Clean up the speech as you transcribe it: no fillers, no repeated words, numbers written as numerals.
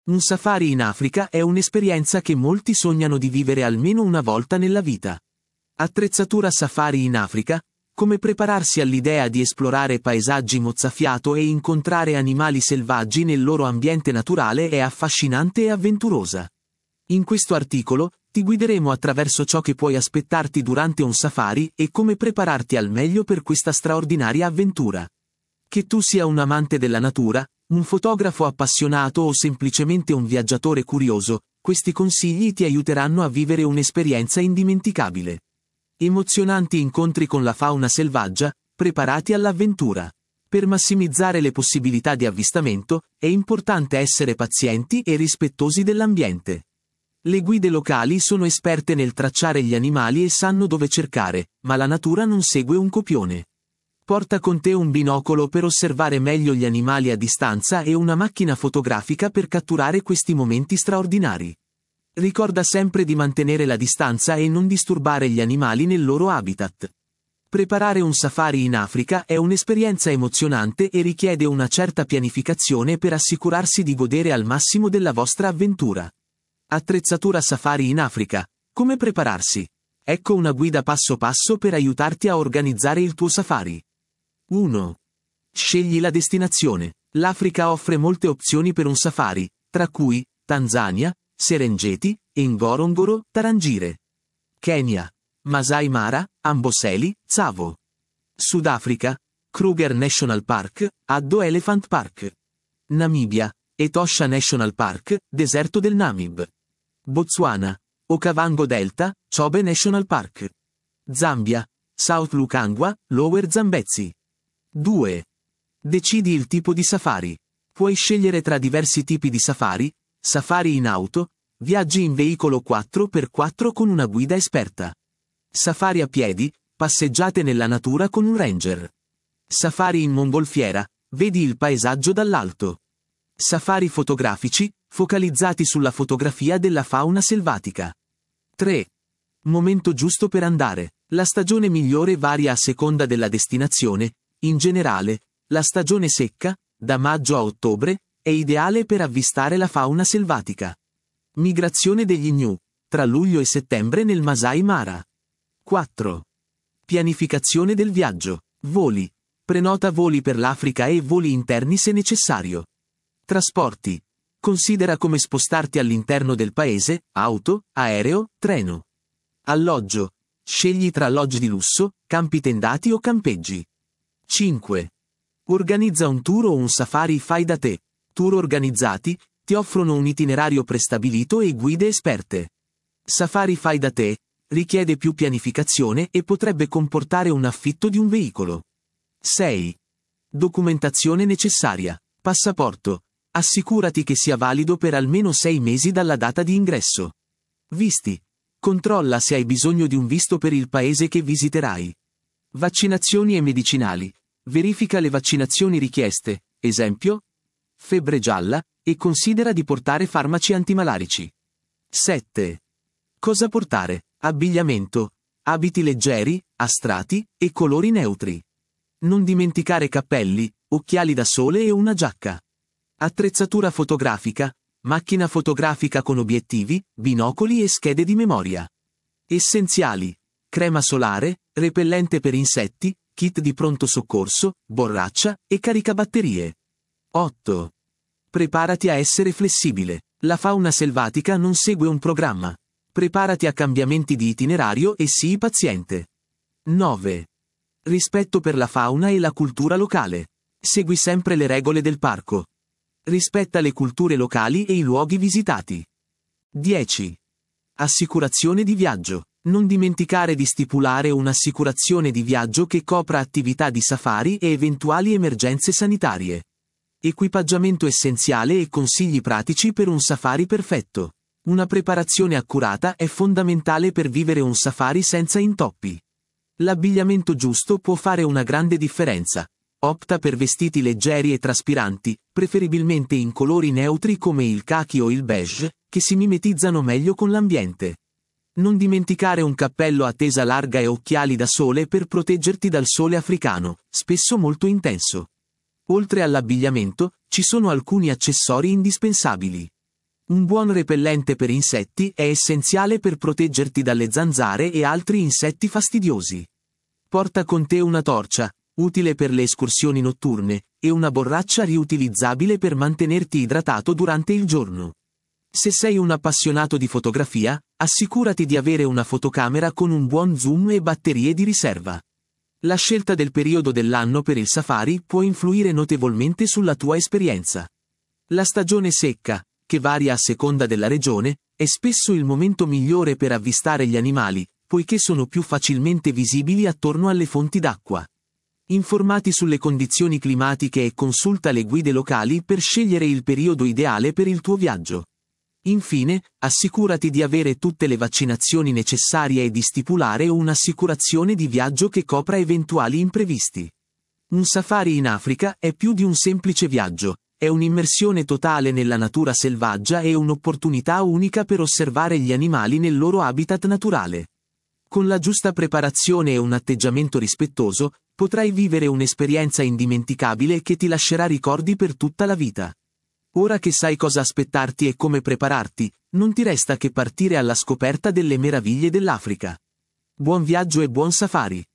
Un safari in Africa è un'esperienza che molti sognano di vivere almeno una volta nella vita. Attrezzatura safari in Africa: come prepararsi all'idea di esplorare paesaggi mozzafiato e incontrare animali selvaggi nel loro ambiente naturale è affascinante e avventurosa. In questo articolo, ti guideremo attraverso ciò che puoi aspettarti durante un safari e come prepararti al meglio per questa straordinaria avventura. Che tu sia un amante della natura, un fotografo appassionato o semplicemente un viaggiatore curioso, questi consigli ti aiuteranno a vivere un'esperienza indimenticabile. Emozionanti incontri con la fauna selvaggia, preparati all'avventura. Per massimizzare le possibilità di avvistamento, è importante essere pazienti e rispettosi dell'ambiente. Le guide locali sono esperte nel tracciare gli animali e sanno dove cercare, ma la natura non segue un copione. Porta con te un binocolo per osservare meglio gli animali a distanza e una macchina fotografica per catturare questi momenti straordinari. Ricorda sempre di mantenere la distanza e non disturbare gli animali nel loro habitat. Preparare un safari in Africa è un'esperienza emozionante e richiede una certa pianificazione per assicurarsi di godere al massimo della vostra avventura. Attrezzatura safari in Africa: come prepararsi? Ecco una guida passo passo per aiutarti a organizzare il tuo safari. 1. Scegli la destinazione. L'Africa offre molte opzioni per un safari, tra cui Tanzania, Serengeti, Ngorongoro, Tarangire. Kenya: Masai Mara, Amboseli, Tsavo. Sudafrica: Kruger National Park, Addo Elephant Park. Namibia: Etosha National Park, Deserto del Namib. Botswana: Okavango Delta, Chobe National Park. Zambia: South Lukangwa, Lower Zambezi. 2. Decidi il tipo di safari. Puoi scegliere tra diversi tipi di safari: safari in auto, viaggi in veicolo 4x4 con una guida esperta. Safari a piedi, passeggiate nella natura con un ranger. Safari in mongolfiera, vedi il paesaggio dall'alto. Safari fotografici, focalizzati sulla fotografia della fauna selvatica. 3. Momento giusto per andare. La stagione migliore varia a seconda della destinazione. In generale, la stagione secca, da maggio a ottobre, è ideale per avvistare la fauna selvatica. Migrazione degli gnu, tra luglio e settembre nel Masai Mara. 4. Pianificazione del viaggio. Voli. Prenota voli per l'Africa e voli interni se necessario. Trasporti. Considera come spostarti all'interno del paese: auto, aereo, treno. Alloggio. Scegli tra alloggi di lusso, campi tendati o campeggi. 5. Organizza un tour o un safari fai da te. Tour organizzati ti offrono un itinerario prestabilito e guide esperte. Safari fai da te richiede più pianificazione e potrebbe comportare un affitto di un veicolo. 6. Documentazione necessaria. Passaporto. Assicurati che sia valido per almeno 6 mesi dalla data di ingresso. Visti. Controlla se hai bisogno di un visto per il paese che visiterai. Vaccinazioni e medicinali. Verifica le vaccinazioni richieste, esempio, febbre gialla, e considera di portare farmaci antimalarici. 7. Cosa portare? Abbigliamento. Abiti leggeri, a strati e colori neutri. Non dimenticare cappelli, occhiali da sole e una giacca. Attrezzatura fotografica. Macchina fotografica con obiettivi, binocoli e schede di memoria. Essenziali. Crema solare, repellente per insetti, kit di pronto soccorso, borraccia e caricabatterie. 8. Preparati a essere flessibile. La fauna selvatica non segue un programma. Preparati a cambiamenti di itinerario e sii paziente. 9. Rispetto per la fauna e la cultura locale. Segui sempre le regole del parco. Rispetta le culture locali e i luoghi visitati. 10. Assicurazione di viaggio. Non dimenticare di stipulare un'assicurazione di viaggio che copra attività di safari e eventuali emergenze sanitarie. Equipaggiamento essenziale e consigli pratici per un safari perfetto. Una preparazione accurata è fondamentale per vivere un safari senza intoppi. L'abbigliamento giusto può fare una grande differenza. Opta per vestiti leggeri e traspiranti, preferibilmente in colori neutri come il khaki o il beige, che si mimetizzano meglio con l'ambiente. Non dimenticare un cappello a tesa larga e occhiali da sole per proteggerti dal sole africano, spesso molto intenso. Oltre all'abbigliamento, ci sono alcuni accessori indispensabili. Un buon repellente per insetti è essenziale per proteggerti dalle zanzare e altri insetti fastidiosi. Porta con te una torcia, utile per le escursioni notturne, e una borraccia riutilizzabile per mantenerti idratato durante il giorno. Se sei un appassionato di fotografia, assicurati di avere una fotocamera con un buon zoom e batterie di riserva. La scelta del periodo dell'anno per il safari può influire notevolmente sulla tua esperienza. La stagione secca, che varia a seconda della regione, è spesso il momento migliore per avvistare gli animali, poiché sono più facilmente visibili attorno alle fonti d'acqua. Informati sulle condizioni climatiche e consulta le guide locali per scegliere il periodo ideale per il tuo viaggio. Infine, assicurati di avere tutte le vaccinazioni necessarie e di stipulare un'assicurazione di viaggio che copra eventuali imprevisti. Un safari in Africa è più di un semplice viaggio, è un'immersione totale nella natura selvaggia e un'opportunità unica per osservare gli animali nel loro habitat naturale. Con la giusta preparazione e un atteggiamento rispettoso, potrai vivere un'esperienza indimenticabile che ti lascerà ricordi per tutta la vita. Ora che sai cosa aspettarti e come prepararti, non ti resta che partire alla scoperta delle meraviglie dell'Africa. Buon viaggio e buon safari!